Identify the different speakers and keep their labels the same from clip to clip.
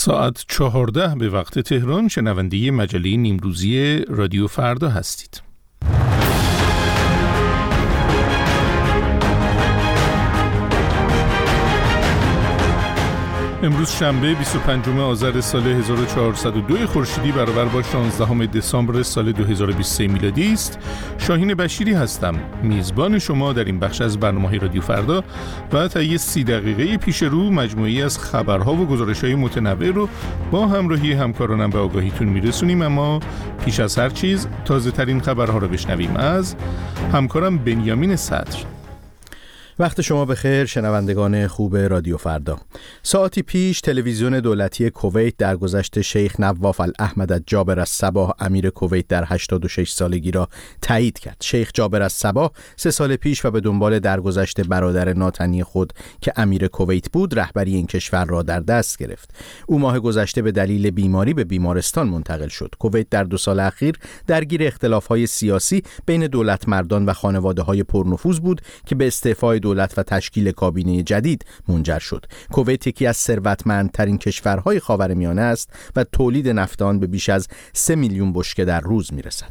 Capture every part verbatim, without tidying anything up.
Speaker 1: ساعت چهارده به وقت تهران شنونده مجله نیمروزی رادیو فردا هستید. امروز شنبه بیست و پنجم آذر سال هزار و چهارصد و دو خورشیدی برابر با شانزدهم دسامبر سال دو هزار و بیست و سه میلادی است. شاهین بشیری هستم، میزبان شما در این بخش از برنامه رادیو فردا و تا یه سی دقیقه پیش رو مجموعی از خبرها و گزارش‌های متنوع رو با همراهی همکارانم به آگاهیتون میرسونیم. اما پیش از هر چیز تازه ترین خبرها رو بشنویم از همکارم بنیامین صدر.
Speaker 2: وقت شما بخیر شنوندگان خوب رادیو فردا. ساعتی پیش تلویزیون دولتی کویت درگذشت شیخ نواف الاحمد جابر الصباح امیر کویت در هشتاد و شش سالگی را تایید کرد. شیخ جابر الصباح سه سال پیش و به دنبال درگذشت برادر ناتنی خود که امیر کویت بود رهبری این کشور را در دست گرفت. او ماه گذشته به دلیل بیماری به بیمارستان منتقل شد. کویت در دو سال اخیر درگیر اختلاف‌های سیاسی بین دولت مردان و خانواده‌های پرنفوذ بود که به استعفای دولت و تشکیل کابینه جدید منجر شد. کویت یکی از ثروتمندترین کشورهای خاورمیانه است و تولید نفت آن به بیش از سه میلیون بشکه در روز میرسد.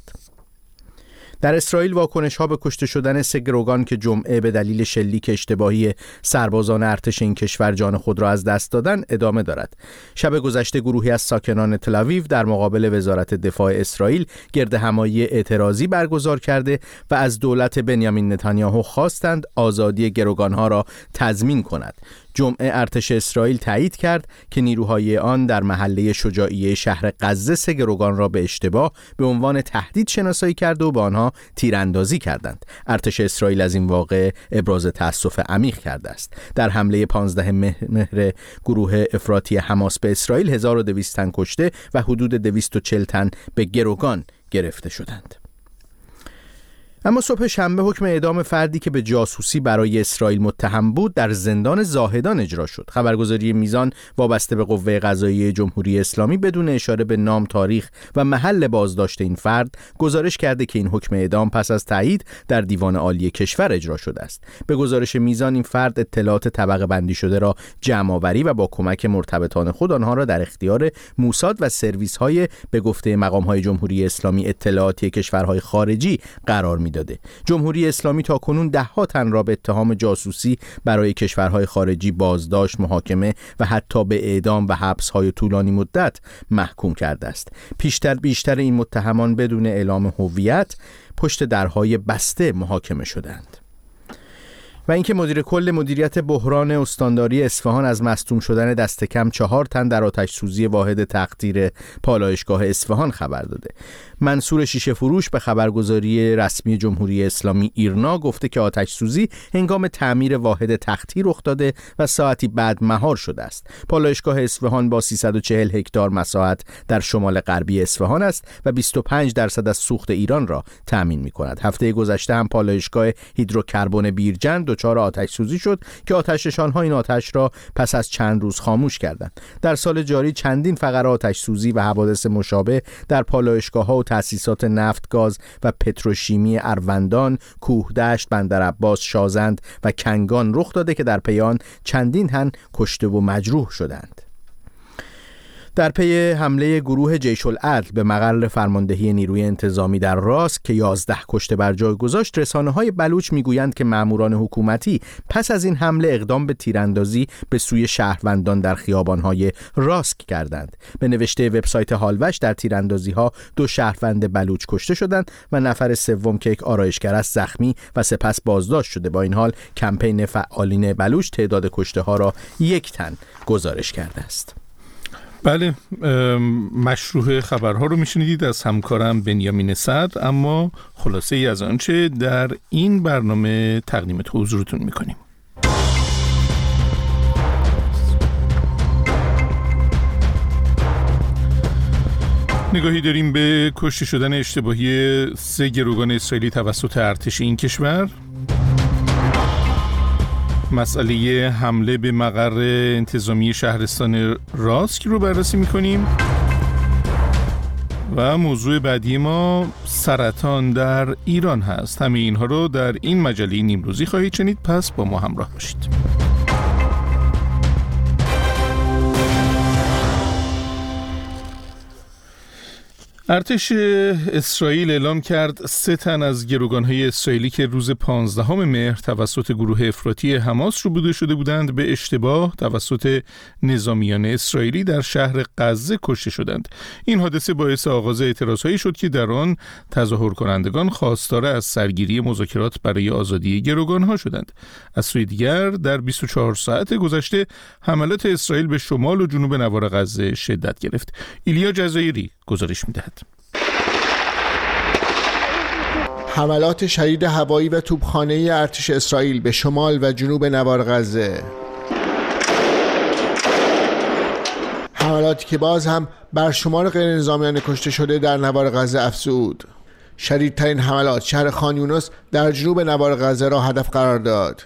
Speaker 2: در اسرائیل واکنش‌ها به کشته شدن سه گروگان که جمعه به دلیل شلیک اشتباهی سربازان ارتش این کشور جان خود را از دست دادند ادامه دارد. شب گذشته گروهی از ساکنان تل‌آویو در مقابل وزارت دفاع اسرائیل گردهمایی اعتراضی برگزار کرده و از دولت بنیامین نتانیاهو خواستند آزادی گروگان‌ها را تضمین کند. جمعه ارتش اسرائیل تایید کرد که نیروهای آن در محله شجاعیه شهر غزه سه گروگان را به اشتباه به عنوان تهدید شناسایی کرده و با آنها تیراندازی کردند. ارتش اسرائیل از این واقعه ابراز تأسف عمیق کرده است. در حمله پانزدهم مهر گروه افراطی حماس به اسرائیل هزار و دویست تن کشته و حدود دویست و چهل تن به گروگان گرفته شدند. اما صبح شنبه حکم اعدام فردی که به جاسوسی برای اسرائیل متهم بود در زندان زاهدان اجرا شد. خبرگزاری میزان وابسته به قوه قضاییه جمهوری اسلامی بدون اشاره به نام، تاریخ و محل بازداشت این فرد گزارش کرده که این حکم اعدام پس از تایید در دیوان عالی کشور اجرا شده است. به گزارش میزان این فرد اطلاعات طبقه بندی شده را جمع آوری و با کمک مرتبطان خود آنها را در اختیار موساد و سرویس‌های به گفته مقام‌های جمهوری اسلامی اطلاعاتی کشورهای خارجی قرار می داده. جمهوری اسلامی تا کنون ده ها تن را به اتهام جاسوسی برای کشورهای خارجی بازداشت، محاکمه و حتی به اعدام و حبس‌های طولانی مدت محکوم کرده است. پیشتر بیشتر این متهمان بدون اعلام هویت پشت درهای بسته محاکمه شدند. و اینکه مدیر کل مدیریت بحران استانداری اصفهان از مصدوم شدن دست کم چهار تن در آتش سوزی واحد تقطیر پالایشگاه اصفهان خبر داده. منصور شیشه فروش به خبرگزاری رسمی جمهوری اسلامی ایرنا گفته که آتش سوزی هنگام تعمیر واحد تقطیر رخ داده و ساعتی بعد مهار شده است. پالایشگاه اصفهان با سیصد و چهل هکتار مساحت در شمال غربی اصفهان است و بیست و پنج درصد از سوخت ایران را تامین می‌کند. هفته گذشته هم پالایشگاه هیدروکربن بیرجند دچار آتش سوزی شد که آتش‌نشان‌ها این آتش را پس از چند روز خاموش کردند. در سال جاری چندین فقره آتش سوزی و حوادث مشابه در پالایشگاه‌ها و تأسیسات نفت، گاز و پتروشیمی اروندان، کوهدشت، بندرعباس، شازند و کنگان رخ داده که در پی آن چندین تن کشته و مجروح شدند. در پی حمله گروه جیش العدل به مقر فرماندهی نیروی انتظامی در راست که یازده کشته بر جای گذاشت، رسانه‌های بلوچ میگویند که ماموران حکومتی پس از این حمله اقدام به تیراندازی به سوی شهروندان در خیابان‌های راسک کردند. به نوشته وبسایت هالوش در تیراندازی‌ها دو شهروند بلوچ کشته شدند و نفر سوم که یک آرایشگر است زخمی و سپس بازداشت شده. با این حال کمپین فعالین بلوچ تعداد کشته‌ها را یک تن گزارش کرده است.
Speaker 1: بله، مشروع خبرها رو میشنیدید از همکارم بنیامین صدر، اما خلاصه ای از آنچه در این برنامه تقدیم حضورتون میکنیم. نگاهی داریم به کشته شدن اشتباهی سه گروگان اسرائیلی توسط ارتش این کشور، مسئله حمله به مقر انتظامی شهرستان راسک رو بررسی میکنیم و موضوع بعدی ما سرطان در ایران هست. همه اینها رو در این مجله نیمروزی خواهید شنید، پس با ما همراه باشید. ارتش اسرائیل اعلام کرد سه تن از گروگان‌های اسرائیلی که روز پانزدهم مهر توسط گروه افراطی حماس ربوده شده بودند به اشتباه توسط نظامیان اسرائیلی در شهر غزه کشته شدند. این حادثه باعث آغاز اعتراضهایی شد که در آن تظاهر کنندگان خواستار از سرگیری مذاکرات برای آزادی گروگان‌ها شدند. از سوی دیگر در بیست و چهار ساعت گذشته حملات اسرائیل به شمال و جنوب نوار غزه شدت گرفت. ایلیا جزایری گزارش می‌دهد.
Speaker 3: حملات شدید هوایی و توپخانه‌ای ارتش اسرائیل به شمال و جنوب نوار غزه، حملاتی که باز هم بر شمار غیر نظامیان کشته شده در نوار غزه افزود. شدیدترین حملات شهر خان یونس در جنوب نوار غزه را هدف قرار داد.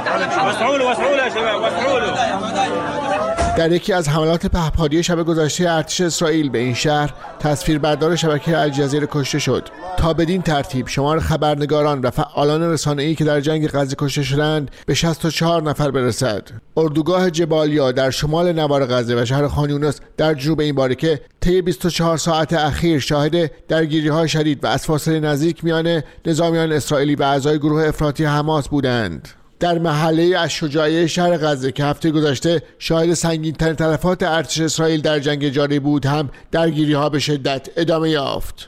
Speaker 3: در یکی از حملات پهپادی شب گذشته ارتش اسرائیل به این شهر تصویربردار شبکه الجزیره کشته شد. تا بدین ترتیب شمار خبرنگاران و فعالان رسانه‌ای که در جنگ غزه کشته شدند به شصت و چهار نفر برسد. اردوگاه جبالیا در شمال نوار غزه و شهر خان یونس در جنوب این باریکه طی بیست و چهار ساعت اخیر شاهد درگیری‌های شدید و از فاصله نزدیک میان نظامیان اسرائیلی و اعضای گروه افراطی حماس بودند. در محله الشجاعیه شهر غزه که هفته گذشته شاهد سنگین‌ترین تلفات ارتش اسرائیل در جنگ جاری بود هم درگیری‌ها به شدت ادامه یافت.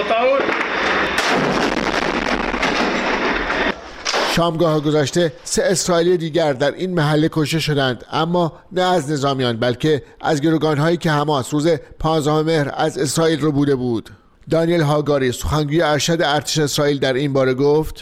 Speaker 3: شامگاه گذشته سه اسرائیلی دیگر در این محله کشته شدند، اما نه از نظامیان بلکه از گروگان‌هایی که حماس روز پانزدهم مهر از اسرائیل رو بوده بود. دانیل هاگاری سخنگوی ارشد ارتش اسرائیل در این باره گفت: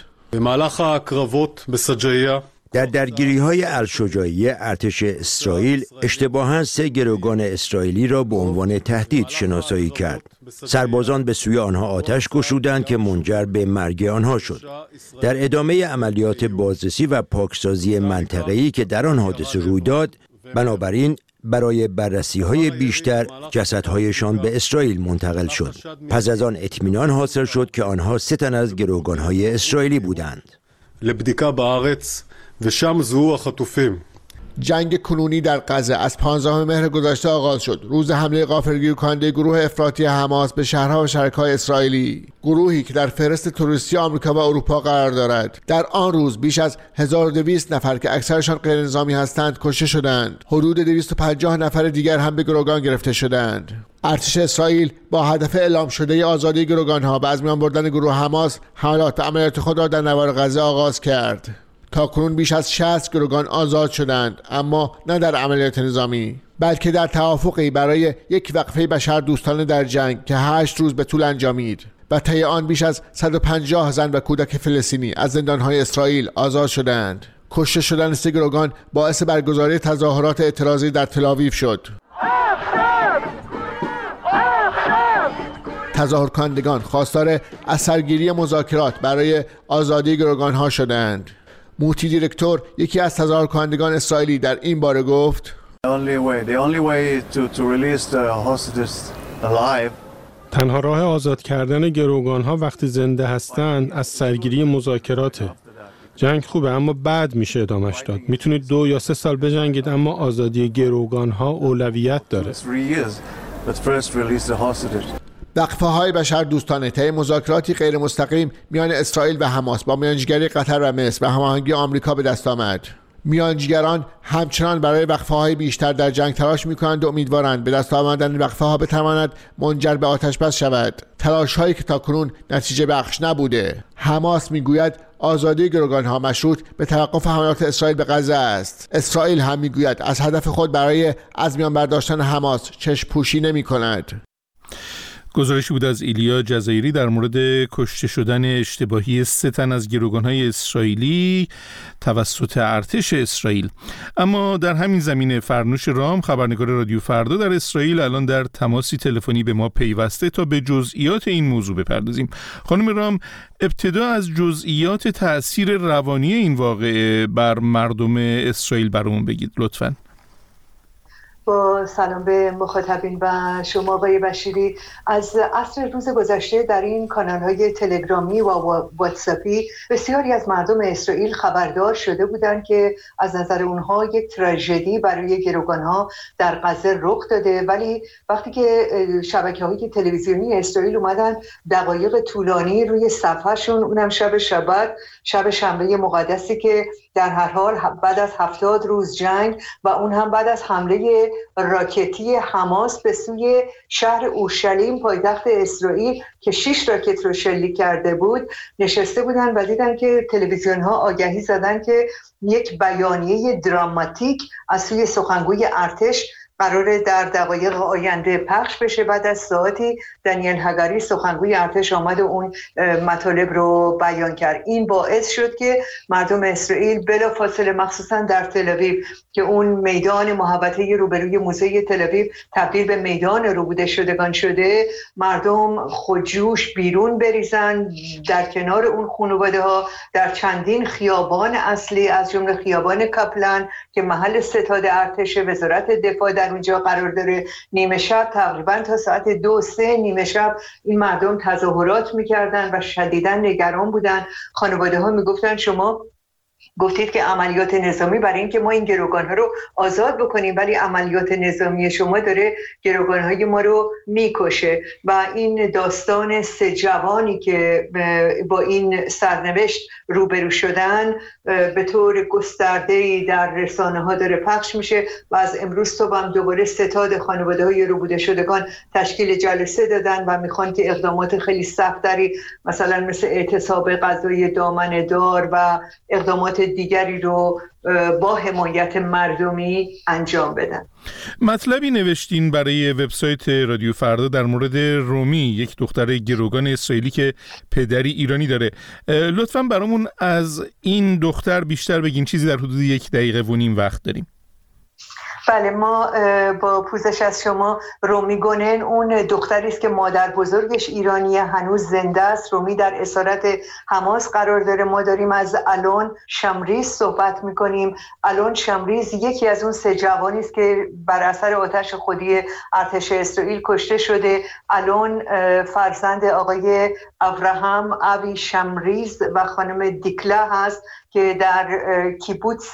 Speaker 4: در درگیری‌های الشجاعیه ارتش اسرائیل اشتباهاً سه گروگان اسرائیلی را به عنوان تهدید شناسایی کرد. سربازان به سوی آنها آتش گشودند که منجر به مرگ آنها شد. در ادامه عملیات بازرسی و پاکسازی منطقه‌ای که در آن حادثه روی داد، بنابراین برای بررسی‌های بیشتر جسدهایشان به اسرائیل منتقل شد. پس از آن اطمینان حاصل شد که آنها سه تن از گروگان‌های اسرائیلی بودند.
Speaker 5: לבדיקה בארץ ושם זוהו החטופים.
Speaker 3: جنگ کنونی در غزه از پانزدهم مهر گذشته آغاز شد. روز حمله غافلگیر کننده گروه افراطی حماس به شهرها و شرکای اسرائیلی، گروهی که در فهرست تروریستی آمریکا و اروپا قرار دارد. در آن روز بیش از هزار و دویست نفر که اکثرشان غیر نظامی هستند کشته شدند. حدود دویست و پنجاه نفر دیگر هم به گروگان گرفته شدند. ارتش اسرائیل با هدف اعلام شده آزادی گروگان‌ها و از میان بردن گروه حماس حملات و عملیات خود را در نوار غزه آغاز کرد. تا کنون بیش از شصت گروگان آزاد شدند، اما نه در عملیات نظامی بلکه در توافقی برای یک وقفه بشردوستانه در جنگ که هشت روز به طول انجامید و طی آن بیش از صد و پنجاه زن و کودک فلسطینی از زندان‌های اسرائیل آزاد شدند. کشته شدن سه گروگان باعث برگزاری تظاهرات اعتراضی در تل‌آویو شد. تظاهرکنندگان خواستار از سرگیری مذاکرات برای آزادی گروگان‌ها شدند. موتی دیرکتور یکی از تظاهرکنندگان اسرائیلی در این باره گفت:
Speaker 6: تنها راه آزاد کردن گروگان‌ها وقتی زنده هستند از سرگیری مذاکراته. جنگ خوبه اما بعد میشه ادامش داد. میتونید دو یا سه سال بجنگید اما آزادی گروگان‌ها اولویت داره.
Speaker 3: وقفه های بشر دوستانه طی مذاکراتی غیر مستقیم میان اسرائیل و حماس با میانجیگری قطر و مصر و هماهنگی آمریکا به دست آمد. میانجیگران همچنان برای وقفه های بیشتر در جنگ تلاش میکنند و امیدوارند به دست آمدن وقفه ها بتواند منجر به آتش بس شود. تلاش هایی که تاکنون نتیجه بخش نبوده. حماس میگوید آزادی گروگان ها مشروط به توقف حملات اسرائیل به غزه است. اسرائیل هم میگوید از هدف خود برای از میان برداشتن حماس چشم پوشی نمی کند.
Speaker 1: گزارشی بود از ایلیا جزایری در مورد کشته شدن اشتباهی سه تن از گروگان‌های اسرائیلی توسط ارتش اسرائیل. اما در همین زمینه فرنوش رام، خبرنگار رادیو فردا در اسرائیل، الان در تماسی تلفنی به ما پیوسته تا به جزئیات این موضوع بپردازیم. خانم رام، ابتدا از جزئیات تأثیر روانی این واقعه بر مردم اسرائیل برامون بگید لطفاً.
Speaker 7: با سلام به مخاطبین و شما آقای بشیری، از عصر روز گذشته در این کانال‌های تلگرامی و واتساپی بسیاری از مردم اسرائیل خبردار شده بودند که از نظر اونها یک تراژدی برای گروگان‌ها در غزه رخ داده، ولی وقتی که شبکه‌های تلویزیونی اسرائیل اومدن دقایق طولانی روی صفحه‌شون، اونم شب شبت شب شنبه مقدسی که در هر حال بعد از هفتاد روز جنگ و اون هم بعد از حمله راکتی حماس به سوی شهر اورشلیم پایتخت اسرائیل که شش راکت رو شلیک کرده بود، نشسته بودن و دیدن که تلویزیون ها آگهی زدن که یک بیانیه دراماتیک از سوی سخنگوی ارتش قراره در دقایق آینده پخش بشه. بعد از ساعتی دانیل هگاری سخنگوی ارتش آمد و اون مطالب رو بیان کرد. این باعث شد که مردم اسرائیل بلافاصله، مخصوصا در تل آویو که اون میدان محوطه روبروی موزه تل آویو تبدیل به میدان ربوده شدگان شده، مردم خودجوش بیرون بریزن در کنار اون خانواده ها در چندین خیابان اصلی از جمله خیابان کاپلن که محل ستاد ارتش وزارت دفاع در اونجا قرار داره. نیمه شب تقریبا تا ساعت دو سه نیمه شب این مردم تظاهرات میکردن و شدیداً نگران بودن. خانواده ها میگفتن شما گفتید که عملیات نظامی برای اینکه ما این گروگان‌ها رو آزاد بکنیم، ولی عملیات نظامی شما داره گروگان‌های ما رو میکشه. و این داستان سه جوانی که با این سرنوشت روبرو شدن به طور گسترده‌ای در رسانه‌ها داره پخش میشه و از امروز صبح هم دوباره ستاد خانواده‌های روبوده شدگان تشکیل جلسه دادن و میخوان که اقدامات خیلی سخت‌تری مثلا مثل اعتصاب غذای دامنه دار و اقدامات دیگری رو با حمایت مردمی انجام بدن.
Speaker 1: مطلبی نوشتین برای وبسایت رادیو فردا در مورد رومی، یک دختر گروگان اسرائیلی که پدری ایرانی داره. لطفاً برامون از این دختر بیشتر بگین، چیزی در حدود یک دقیقه و نیم وقت داریم.
Speaker 7: بله، ما با پوزش از شما، رومی گونن اون دختری است که مادر بزرگش ایرانیه، هنوز زنده است. رومی در اسارت حماس قرار داره. ما داریم از الون شمریز صحبت میکنیم. الون شمریز یکی از اون سه جوانی است که بر اثر آتش خودی ارتش اسرائیل کشته شده. الون فرزند آقای ابراهام اوی شمریز و خانم دیکلا هست که در کیبوتس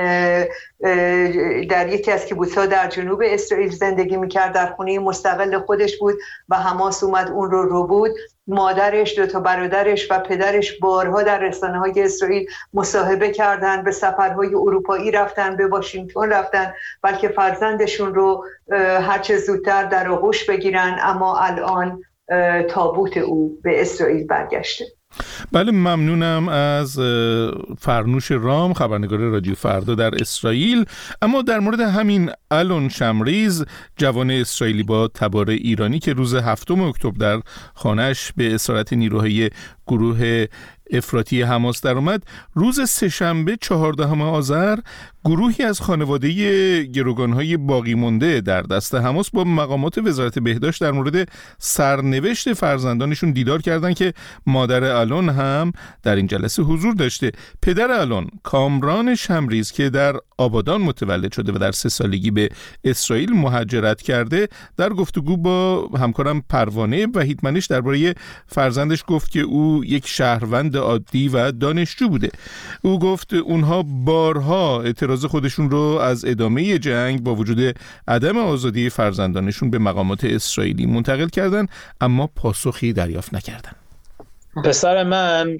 Speaker 7: در یکی از کیبوتس‌ها در جنوب اسرائیل زندگی میکرد. در خونه مستقل خودش بود و حماس اومد اون رو رو بود. مادرش، دو تا برادرش و پدرش بارها در رسانه‌های اسرائیل مصاحبه کردن، به سفرهای اروپایی رفتن، به واشنگتن رفتن بلکه فرزندشون رو هرچه زودتر در آغوش بگیرن، اما الان تابوت او به اسرائیل برگشته.
Speaker 1: بله، ممنونم از فرنوش رام، خبرنگار رادیو فردا در اسرائیل. اما در مورد همین الون شمریز، جوان اسرائیلی با تبار ایرانی که روز هفتم اکتبر در خانه‌اش به اسارت نیروهای گروه افراطی حماس در اومد، روز سه‌شنبه چهاردهم آذر گروهی از خانواده گروگان‌های باقی مانده در دست حماس با مقامات وزارت بهداشت در مورد سرنوشت فرزندانشون دیدار کردند که مادر الون هم در این جلسه حضور داشته. پدر الون، کامران شمریز، که در آبادان متولد شده و در سه سالگی به اسرائیل مهاجرت کرده، در گفتگو با همکارم پروانه وحیدمنش درباره فرزندش گفت که او یک شهروند عادی و دانشجو بوده. او گفت اونها بارها اعتراض خودشون رو از ادامه جنگ با وجود عدم آزادی فرزندانشون به مقامات اسرائیلی منتقل کردن، اما پاسخی دریافت نکردن.
Speaker 8: پسر من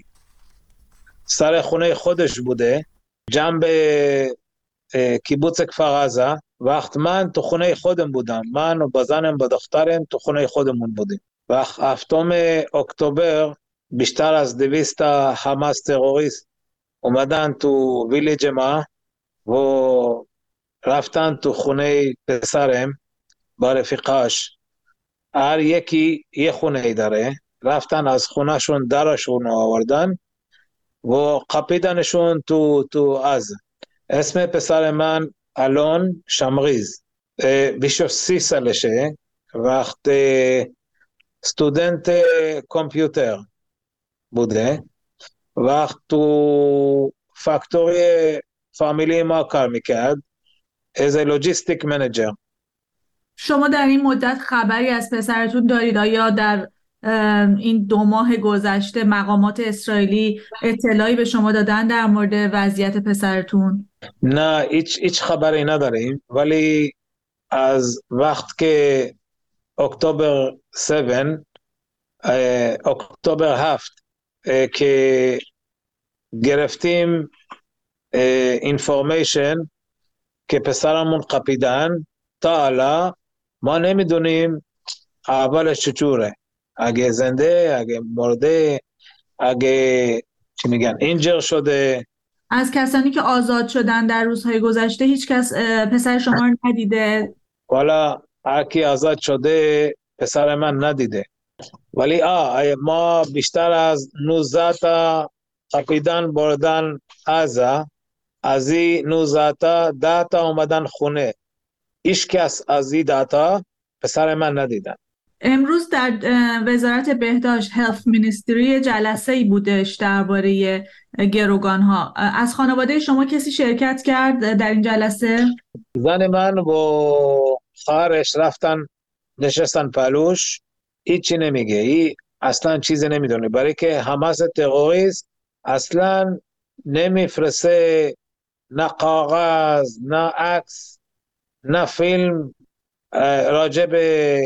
Speaker 8: سر خونه خودش بوده، جنب کیبوتس کفر عزه. وقت من تو خونه خودم بودم، من و بزنم با دخترم تو خونه خودمون بودیم. وقت هفتم اکتبر بیشتر از دویست حماس تروریست اومدن تو ویلیج ما و رفتن تو خونه پسرم با رفیقاش. هر یکی یه خونه داره، رفتن از خونهشون درشون آوردن و قپیدنشون تو تو از. اسم پسر من الون شمریز، بیش از سی سالشه. وقت استودنت کامپیوتر بوده. وقت تو فاکتوری فامیلی ما کار میکرد از لوجیستیک منیجر.
Speaker 9: شما در این مدت خبری از پسرتون دارید؟ آیا در این دو ماه گذشته مقامات اسرائیلی اطلاعی به شما دادن در مورد وضعیت پسرتون؟
Speaker 8: نه، هیچ هیچ خبری نداریم، ولی از وقت که اکتبر هفت اکتبر هفت که گرفتیم اینفورمیشن که پسرمون قپیدن، تا حالا ما نمیدونیم اولش چطوره، اگه زنده، اگه مرده، اگه چی میگن اینجر شده.
Speaker 9: از کسانی که آزاد شدن در روزهای گذشته هیچ کس پسر شما رو ندیده؟
Speaker 8: والا هرکی آزاد شده پسر من ندیده، ولی آه ما بیشتر از نوزده تا قپیدن بردن ازا، از این نوزده تا ده تا اومدن خونه، هیچ کس از این ده تا پسر من ندیدن.
Speaker 9: امروز در وزارت بهداشت هلث مینیستری جلسه ای بودش درباره گروگان ها. از خانواده شما کسی شرکت کرد در این جلسه؟
Speaker 8: زن من و خواهرش رفتن نشستن پلوش، هیچی نمیگه، ای اصلا چیزی نمیدونه، برای که حماس تروریست اصلا نمیفرسته نه کاغذ نه عکس نه فیلم راجع به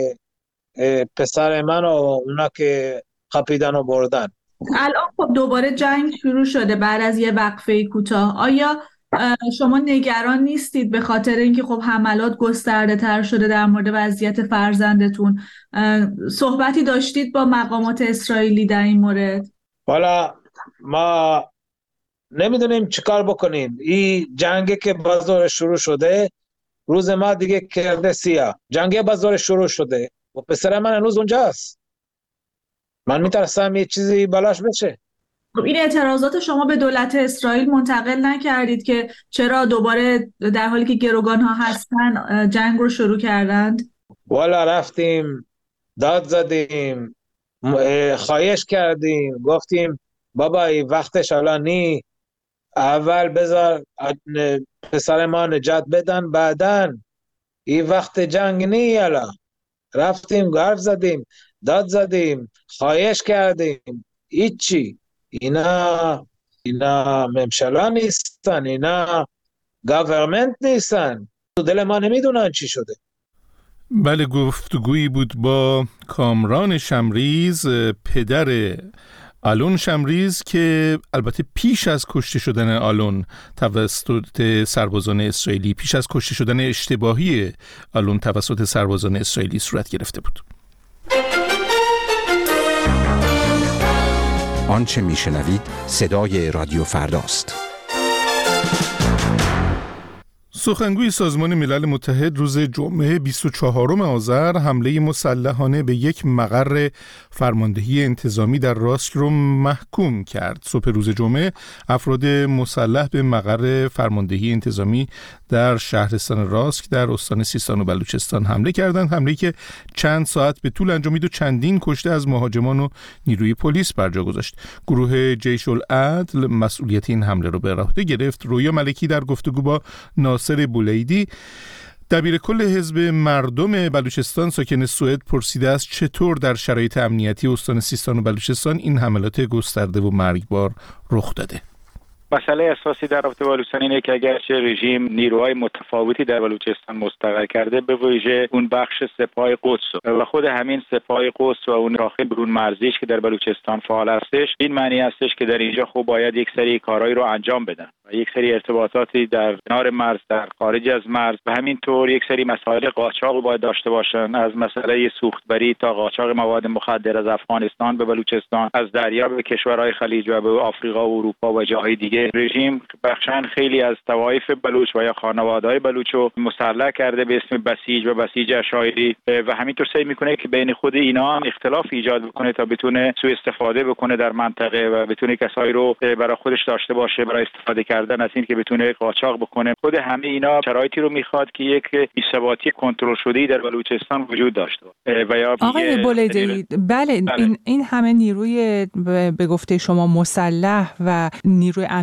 Speaker 8: پسر من و اونا که قپیدن و بردن.
Speaker 9: الان خب دوباره جنگ شروع شده بعد از یه وقفه کوتاه. آیا شما نگران نیستید به خاطر اینکه خب حملات گسترده تر شده در مورد وضعیت فرزندتون؟ صحبتی داشتید با مقامات اسرائیلی در این مورد؟
Speaker 8: والا ما نمیدونیم چیکار بکنیم. این جنگی که بازار شروع شده روز ما دیگه کرده سیاه. جنگی بازار شروع شده و پسر من هنوز اونجاست. من میترسم یه چیزی بلاش بشه.
Speaker 9: خب این اعتراضات شما به دولت اسرائیل منتقل نکردید که چرا دوباره در حالی که گروگان ها هستن جنگ رو شروع کردند؟
Speaker 8: والا رفتیم داد زدیم، خواهش کردیم، گفتیم بابا این وقتش الان نی، اول بذار پسر ما نجات بدن، بعدن این وقت جنگ نی. الان رفتیم حرف زدیم، داد زدیم، خواهش کردیم، هیچی. اینا اینا ممشلا نیستن، اینا گاورمنت نیستن، تو دل ما نمیدونن چی شده.
Speaker 1: بله، گفتگویی بود با کامران شمریز، پدر آلون شمریز، که البته پیش از کشته شدن آلون توسط سربازان اسرائیلی، پیش از کشته شدن اشتباهی آلون توسط سربازان اسرائیلی صورت گرفته بود.
Speaker 10: آنچه میشنوید صدای رادیو فرداست.
Speaker 1: سخنگوی سازمان ملل متحد روز جمعه بیست و چهارم آذر حمله مسلحانه به یک مقر فرماندهی انتظامی در راسک رو محکوم کرد. صبح روز جمعه افراد مسلح به مقر فرماندهی انتظامی در شهرستان راسک در استان سیستان و بلوچستان حمله کردند. حمله‌ای که چند ساعت به طول انجامید و چندین کشته از مهاجمان و نیروی پلیس بر جا گذاشت. گروه جیش العدل مسئولیت این حمله رو به عهده گرفت. رویا ملکی در گفتگو با ناصر بولیدی، دبیر کل حزب مردم بلوچستان ساکن سوئد، پرسیده است چطور در شرایط امنیتی استان سیستان و بلوچستان این حملات گسترده و مرگبار رخ داده.
Speaker 11: مسئله اساسی در رابطه با بلوچستان اینه که اگرچه رژیم نیروهای متفاوتی در بلوچستان مستقر کرده، به ویژه اون بخش سپاه قدس و خود همین سپاه قدس و اون داخل برون مرزیش که در بلوچستان فعال هستش، این معنی هستش که در اینجا خب باید یک سری کارهایی رو انجام بدن و یک سری ارتباطاتی در کنار مرز، در خارج از مرز و همینطور یک سری مسائل قاچاق رو باید داشته باشن، از مسئله سوختبری تا قاچاق مواد مخدر از افغانستان به بلوچستان، از دریا به کشورهای خلیج و به آفریقا و اروپا و جاهای دیگه. رژیم بخشن خیلی از طوایف بلوچ و یا خانواده‌های بلوچ رو مسلح کرده به اسم بسیج و بسیج اشایری و همینطور سعی میکنه که بین خود اینا هم اختلاف ایجاد بکنه تا بتونه سوء استفاده بکنه در منطقه و بتونه کسایی رو برای خودش داشته باشه برای استفاده کردن از این که بتونه قاچاق بکنه. خود همه اینا شرایطی رو میخواد که یک بی‌ثباتی کنترل شده‌ای در بلوچستان وجود داشته باشه. و یا
Speaker 12: آقای بولیدی، بله این این همه نیروی به گفته شما مسلح و نیروی امنیتی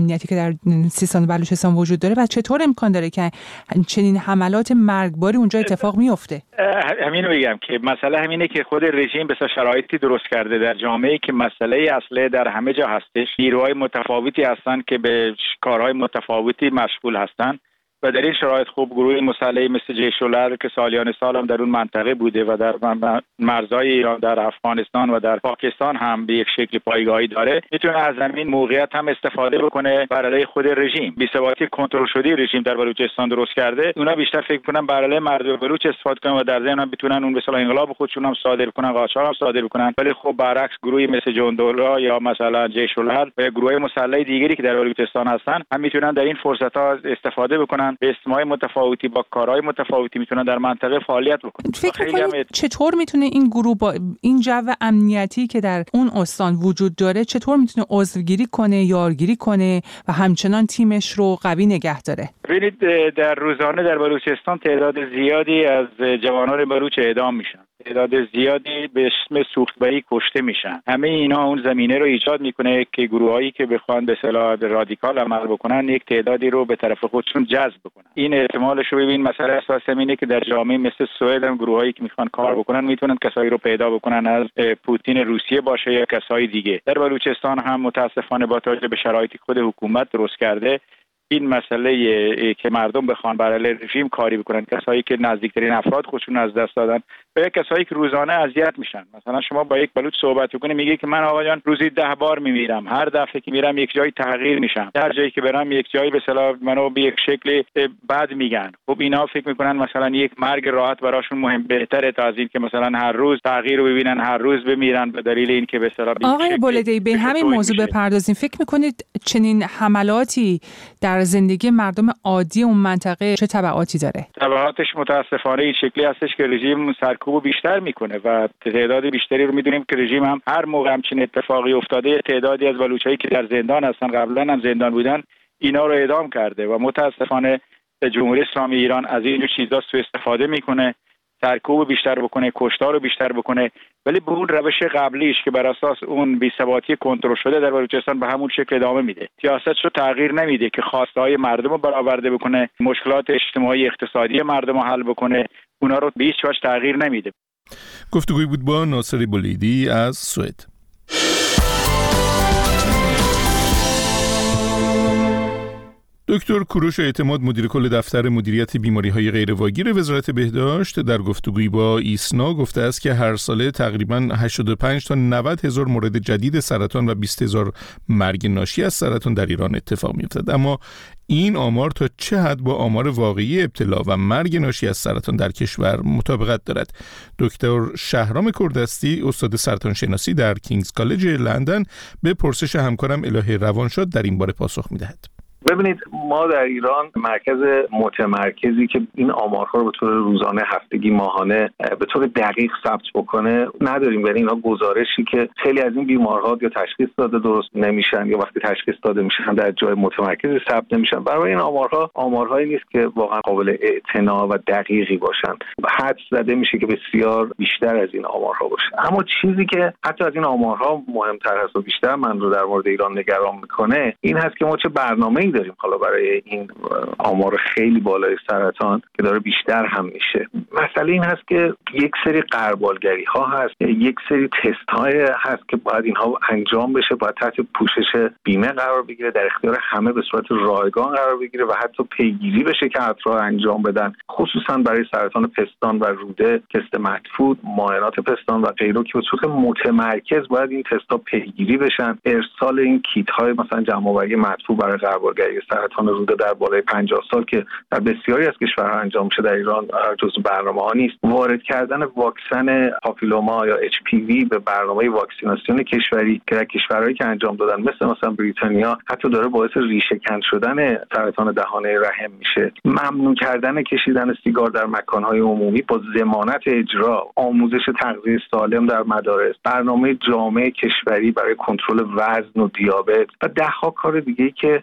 Speaker 12: امنیتی که در سیستان و بلوچستان وجود داره و چطور امکان داره که چنین حملات مرگباری اونجا اتفاق میفته؟
Speaker 11: همین رو بگم که مسئله همینه که خود رژیم بسیار شرایطی درست کرده در جامعه که مسئله اصلی در همه جا هستش. نیروهای متفاوتی هستن که به کارهای متفاوتی مشغول هستن و در این شرایط خوب گروه مسلحی مثل جیش العدل که سالیان سال هم در اون منطقه بوده و در مرزهای ایران در افغانستان و در پاکستان هم به یک شکل پایگاهی داره، میتونه از همین موقعیت هم استفاده بکنه بر علیه خود رژیم. بی‌ثباتی کنترل شده رژیم در بلوچستان درست کرده. اونا بیشتر فکر کنن بر علیه مردم بلوچ استفاده کنن و در ضمن هم بتونن اون به اصطلاح انقلاب خودشون هم صادر کنن، قاچاق هم صادر کنن. ولی خب برعکس گروهی مثل جندولا یا مثلا جیش العدل و گروه مسلح دیگری که در بلوچستان هستن هم میتونن در این فرصت‌ها استفاده بکنن، به اسمای متفاوتی با کارهای متفاوتی میتونن در منطقه فعالیت بکنن.
Speaker 12: فکر می‌کنید چطور میتونه این گروه با این جو امنیتی که در اون استان وجود داره چطور میتونه عضوگیری کنه، یارگیری کنه و همچنان تیمش رو قوی نگه داره؟
Speaker 11: ببینید در روزانه در بلوچستان تعداد زیادی از جوانان بلوچ اعدام میشن، تعداد زیادی به اسم سوختگی کشته میشن. همه اینا اون زمینه رو ایجاد میکنه که گروهایی که بخوان به اصطلاح رادیکال عمل بکنن یک تعدادی رو به طرف خودشون جذب بکنن. این احتمالش رو ببین مسئله اساس اینه که در جامعه مثل سوئد هم گروهایی که میخوان کار بکنن میتونن کسایی رو پیدا بکنن از پوتین روسیه باشه یا کسای دیگه. در بلوچستان هم متاسفانه با توجه به شرایطی خود حکومت درست کرده این مسئله که مردم بخوان بر علیه رژیم کاری بکنن، کسایی که نزدیکترین افراد خودشون از دست دادن و یک کسایی که روزانه اذیت میشن. مثلا شما با یک بلوچ صحبت کنی میگه که من آقا جان روزی ده بار میمیرم، هر دفعه که میرم یک جایی تغییر میشم، هر جایی که برم یک جایی به اصطلاح منو به یک شکل بد میگن. خب اینا فکر میکنن مثلا یک مرگ راحت براشون مهم بهتره تا از این که مثلا هر روز تغییر رو ببینن، هر روز بمیرن به دلیل اینکه به اصطلاح
Speaker 12: آقای بولدی به همین موضوع بپردازیم. فکر میکنید چنین حملاتی در زندگی مردم عادی اون منطقه چه تبعاتی داره؟
Speaker 11: تبعاتش متاسفانه این شکلی هستش که رژیم سرکوب بیشتر میکنه و تعداد بیشتری رو میدونیم که رژیم هم هر موقع همچین اتفاقی افتاده تعدادی از بلوچایی که در زندان هستن، قبلا هم زندان بودن، اینا رو اعدام کرده و متاسفانه جمهوری اسلامی ایران از این چیزا سوء استفاده میکنه، سرکوب بیشتر بکنه، کشتار رو بیشتر بکنه، ولی به اون روش قبلیش که بر اساس اون بی‌ثباتی کنترل شده در بلوچستان به همون شکل ادامه میده. سیاستش رو تغییر نمیده که خواسته‌های مردم رو برآورده بکنه، مشکلات اجتماعی اقتصادی مردم رو حل بکنه، اونا رو به هیچ وجه تغییر نمیده.
Speaker 1: گفتگوی بود با ناصر بولیدی از سوئد. دکتر کوروش اعتماد مدیر کل دفتر مدیریت بیماری‌های غیرواگیر وزارت بهداشت در گفتگویی با ایسنا گفته است که هر ساله تقریباً هشتاد و پنج تا نود هزار مورد جدید سرطان و بیست هزار مرگ ناشی از سرطان در ایران اتفاق می‌افتد. اما این آمار تا چه حد با آمار واقعی ابتلا و مرگ ناشی از سرطان در کشور مطابقت دارد؟ دکتر شهرام کردستی استاد سرطان شناسی در کینگز کالج لندن به پرسش همکارم الهه روانشاد در این باره پاسخ می‌دهد.
Speaker 13: ببینید ما در ایران مرکز متمرکزی که این آمارها رو به طور روزانه، هفتگی، ماهانه به طور دقیق ثبت بکنه نداریم. یعنی اینا گزارشی که خیلی از این بیمارها یا تشخیص داده درست نمیشن یا وقتی تشخیص داده میشن در جای متمرکزی ثبت نمیشن. برای این آمارها آمارهایی نیست که واقعا قابل اعتنا و دقیقی باشن. حدس زده میشه که بسیار بیشتر از این آمارها باشه. اما چیزی که حتی از این آمارها مهمتر هست و بیشتر من رو در مورد ایران نگران میکنه این هست که ما چه برنامه‌ای داریم حالا برای این آمار خیلی بالای سرطان که داره بیشتر هم میشه. مسئله این هست که یک سری غربالگری ها هست، یک سری تست های هست که باید اینها انجام بشه، باید تحت پوشش بیمه قرار بگیره، در اختیار همه به صورت رایگان قرار بگیره و حتی پیگیری بشه که افراد انجام بدن، خصوصا برای سرطان پستان و روده، تست مدفوع، معاینات پستان و غیره که به صورت متمرکز باید این تست ها پیگیری بشن. ارسال این کیت های مثلا جمع‌آوری مدفوع برای غربالگری سرطان روده در بالای پنجاه سال که در بسیاری از کشورها انجام میشه در ایران جزو برنامه‌ها نیست. وارد کردن واکسن پاپیلوما یا اچ پی وی به برنامه واکسیناسیون کشوری که در کشورهایی که انجام دادن مثل مثلا بریتانیا حتی داره باعث ریشه‌کن شدن سرطان دهانه رحم میشه. ممنوع کردن کشیدن سیگار در مکان‌های عمومی با ضمانت اجرا، آموزش تغذیه سالم در مدارس، برنامه جامع کشوری برای کنترل وزن و دیابت و ده‌ها کار دیگه‌ای که بسیاری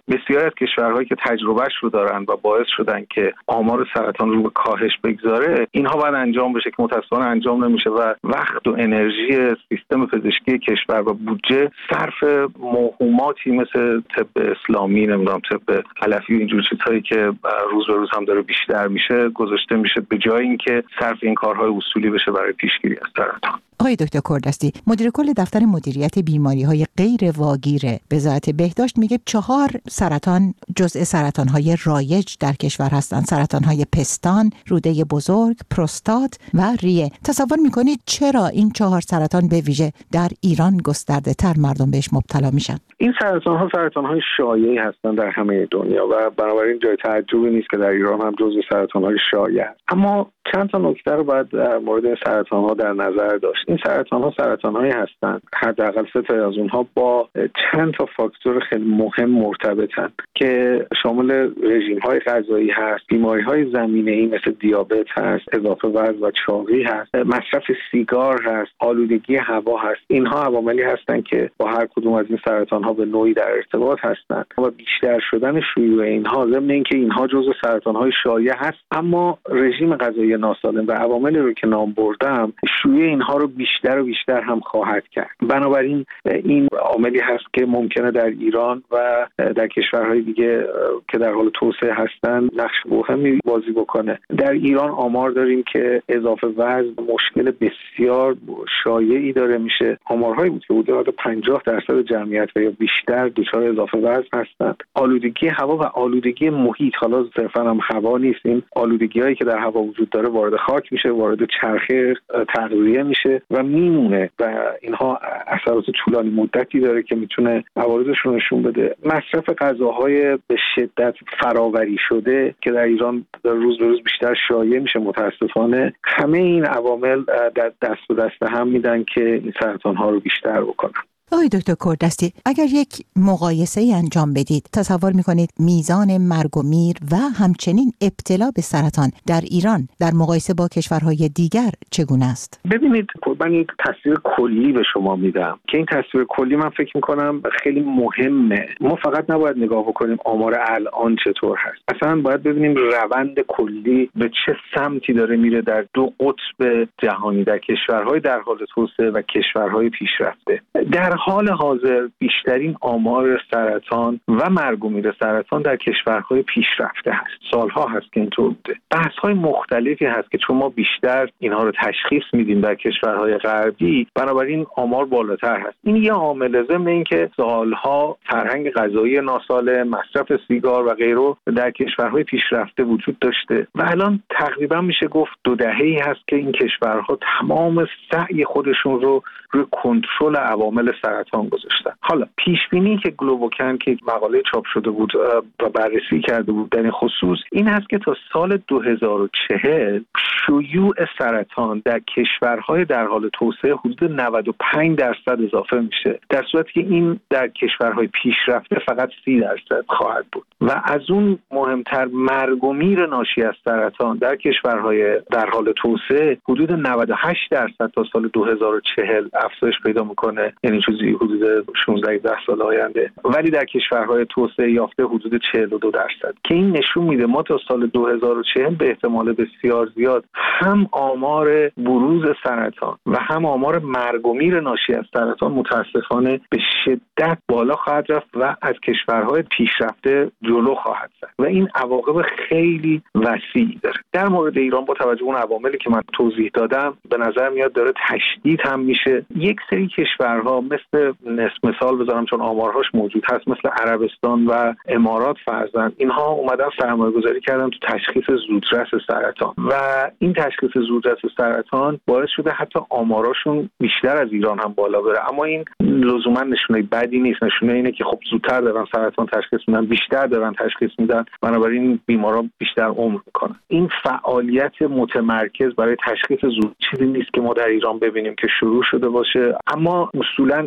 Speaker 13: از کشورهایی که تجربهش رو دارن و باعث شدن که آمار سرطان رو به کاهش بگذاره، اینها باید انجام بشه که متأسفانه انجام نمیشه و وقت و انرژی سیستم پزشکی کشور و بودجه صرف موهوماتی مثل طب اسلامی، نمیدونم طب علفی و اینجور چیزهایی که روز به روز هم داره بیشتر میشه گذاشته میشه به جای اینکه صرف این کارهای اصولی بشه برای پیشگیری از سرطان.
Speaker 14: آقای دکتر کوردستی، مدیر کل دفتر مدیریت بیماری‌های غیر واگیر وزارت بهداشت میگه چهار سرطان جزء سرطان‌های رایج در کشور هستند: سرطان‌های پستان، روده بزرگ، پروستات و ریه. تصور میکنید چرا این چهار سرطان به ویژه در ایران گسترده تر مردم بهش مبتلا میشن؟
Speaker 13: این سرطان‌ها سرطان‌های شایعی هستند در همه دنیا و بنابراین جای تعجبی نیست که در ایران هم جزء سرطان‌های شایع است. اما چند تا نکته رو باید در مورد این سرطان‌ها در نظر داشت. این سرطان‌ها سرطان‌هایی هستند، حداقل سه تا از اونها با چند تا فاکتور خیلی مهم مرتبطن که شامل رژیم‌های غذایی هست، بیماری‌های زمینه‌ای مثل دیابت هست، اضافه وزن و چاقی هست، مصرف سیگار هست، آلودگی هوا هست. اینها عواملی هستند که با هر کدوم از این سرطان‌ها به نوعی در ارتباط هستند و بیشتر شدن شیوع اینها ضمن اینکه اینها جزو سرطان‌های شایع هست، اما رژیم غذایی ناسالم و عواملی رو که نام بردم شیوع اینها رو بیشتر و بیشتر هم خواهد کرد. بنابراین این عاملی هست که ممکنه در ایران و در کشورهای دیگه که در حال توسعه هستن نقش مهمی بازی بکنه. در ایران آمار داریم که اضافه وزن مشکل بسیار شایعی داره میشه. آمارهایی بود که حدود پنجاه درصد جمعیت و یا بیشتر دچار اضافه وزن هستند. آلودگی هوا و آلودگی محیط، حالا صرفا هم هوا نیست، این آلودگی‌هایی که در هوا وجود داره وارد خاک میشه، وارد چرخه تغذیه میشه و میمونه و اینها اثرات طولانی مدتی داره که میتونه عوارضش رو نشون بده. مصرف غذاهای به شدت فراوری شده که در ایران روز به روز بیشتر شایع میشه متاسفانه، همه این عوامل در دست به دست هم میدن که این سرطان‌ها رو بیشتر بکنن.
Speaker 14: آقای دکتر کوردستی، اگر یک مقایسه ای انجام بدید، تصور میکنید میزان مرگ و میر و همچنین ابتلا به سرطان در ایران در مقایسه با کشورهای دیگر چگونه است؟
Speaker 13: ببینید، من یک تصویر کلی به شما میدم که این تصویر کلی من فکر میکنم خیلی مهمه. ما فقط نباید نگاه بکنیم آمار الان چطور هست، اصلا باید ببینیم روند کلی به چه سمتی داره میره در دو قطب جهانی، در کشورهای در حال توسعه و کشورهای پیشرفته. در حال حاضر بیشترین آمار سرطان و مرگ و میر سرطان در کشورهای پیشرفته هست. سالها هست که اینطور بوده. بحث‌های مختلفی هست که چون ما بیشتر اینها رو تشخیص میدیم در کشورهای غربی، بنابراین آمار بالاتر هست. این یه عامل ضمن اینکه سالها فرهنگ غذایی ناسالم، مصرف سیگار و غیره در کشورهای پیشرفته وجود داشته و الان تقریبا میشه گفت دو دهه‌ای هست که این کشورها تمام سعی خودشون رو روی کنترل عوامل سرطان گذاشتن. حالا پیش بینی که گلوبوکن که مقاله چاپ شده بود و بررسی کرده بود در این خصوص این هست که تا سال دو هزار و چهل شیوع سرطان در کشورهای در حال توسعه حدود نود و پنج درصد اضافه میشه، در صورتی که این در کشورهای پیشرفته فقط سی درصد خواهد بود. و از اون مهمتر مرگ و میر ناشی از سرطان در کشورهای در حال توسعه حدود نود و هشت درصد تا سال دو هزار و چهل افزایش پیدا میکنه، یعنی چیزی حدود شانزده هجده سال آینده. ولی در کشورهای توسعه یافته حدود چهل و دو درصد، که این نشون میده ما تا سال دو هزار و چهل به احتمال بسیار زیاد هم آمار بروز سرطان و هم آمار مرگ و میر ناشی از سرطان متاسفانه به شدت بالا خواهد رفت و از کشورهای پیشرفته جلو خواهد زد و این عواقب خیلی وسیعی داره. در مورد ایران با توجه به اون عواملی که من توضیح دادم به نظر میاد داره تشدید هم میشه. یک سری کشورها مثل مثال بذارم چون آمارهاش موجود هست، مثل عربستان و امارات فرضاً، اینها اومدن سرمایه گذاری کردن تو تشخیص زودرس سرطان و این تشخیص زودرس سرطان باعث شده حتی آماراشون بیشتر از ایران هم بالا بره. اما این لزوما نشونه بدی نیست، نشونه اینه که خب زودتر دارن سرطان تشخیص میدن، بیشتر دارن تشخیص میدن، بنابراین بیمارا بیشتر عمر میکنن. این فعالیت متمرکز برای تشخیص زود چیزی نیست که ما در ایران ببینیم که شروع شده باشه، اما اصولا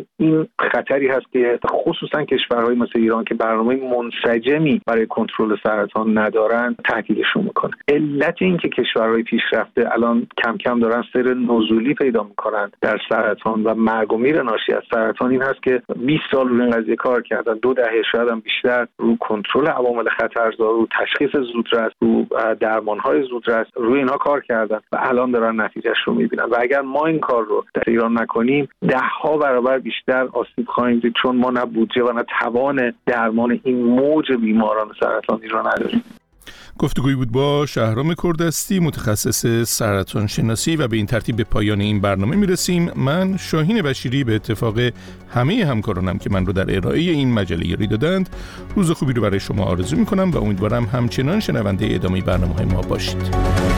Speaker 13: این خطری هست که خصوصا کشورهای مثل ایران که برنامه منسجمی برای کنترل سرطان ندارن تهدیدشون میکنه. علت این که کشورهای پیشرفته الان کم کم دارن سیر نزولی پیدا میکنن در سرطان و مرگ و میر ناشی از سرطان این هست که بیست سال روی این قضیه کار کردن، دو دهه شاید هم بیشتر، رو کنترل عوامل خطرزا، رو تشخیص زودرس، رو درمانهای زودرس، روی اینها کار کردن و الان دارن نتیجهش رو میبینن و اگر ما این کار رو در ایران نکنیم ده ها برابر بیشتر آسیب خواهیم دید، چون ما نه بودجه و نه توان درمان این موج بیماران سرطانی رو نداریم.
Speaker 1: گفتگویی بود با شهرام کردستی، متخصص سرطان شناسی، و به این ترتیب به پایان این برنامه میرسیم. من شاهین بشیری به اتفاق همه همکارانم که من رو در ارائه این مجله یاری دادند روز خوبی رو برای شما آرزو میکنم و امیدوارم همچنان شنونده ادامه برنامه‌های ما باشید.